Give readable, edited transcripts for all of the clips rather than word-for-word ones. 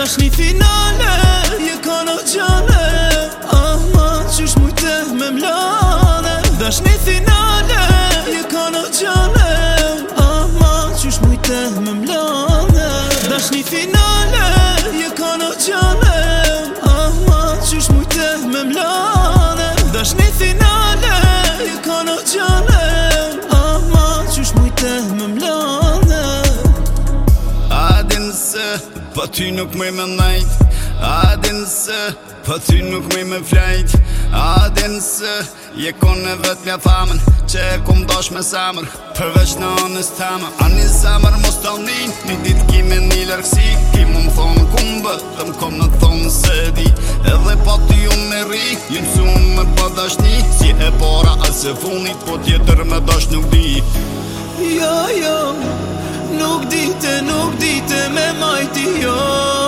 Dashni finale, je kono gjane Ama qysh mujte me mlane Dashni finale, je kono gjane Ama qysh mujte me mlane Dashni finale, je kono gjane Ama qysh mujte me mlane Dashni finale, je kono gjane Ama qysh mujte me mlane Adin se, pa ty nuk me nejt Adin se, pa ty nuk me flejt Adin se, je kone vet mja thamen Që e kum dash me samër Përveç në anës tama Ani samër mos të nin Një dit kime një lërgësi Ki mu më thonë kumbë Dhe më kom në thonë se di Edhe pa ty unë me ri Jëmë su me pa dashni Si e para asë funit Po tjetër me dash nuk di Jo, nuk dite me majti jo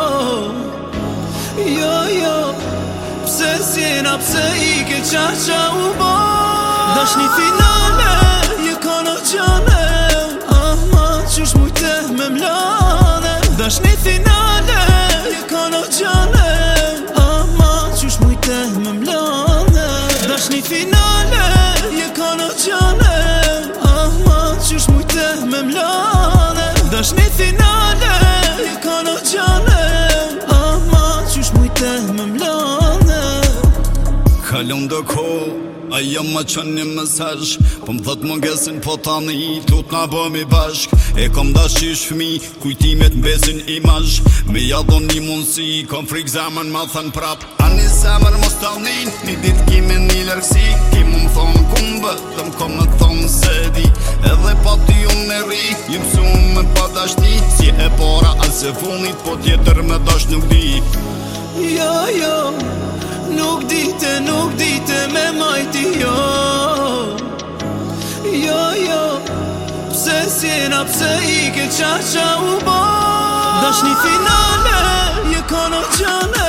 Pse s'jena, pse i ke qa u bo Dashni finale, je kono gjane Ama qysh mujte me mlane Dashni finale, je kono gjane Ama qysh mujte me mlane Dashni finale, je kono gjane Ama qysh mujte me mlane Dashni finale, je kono gjane Ama qysh mujte me mlane Kalon do ko, ajo ma qën një mesazh Po më thot mungesin po tani Tut na bëmi bashk E kom dashish fmi Kujtimet mbesin imazh Me jadon një mundësi Kom frik zemën ma thën prap Ani zemër mos talnin Një dit kime një lërgësi Ki mu më thonë kumbë Dhe më kom në thonë se di Edhe pa ty unë me ri Jëm su me pa dashni Si e para asë funit Po tjetër me dash nuk di Jo, nuk dite me majti jo Pse s'jena, pse i ke qa u bo Dashni finale, je kono gjane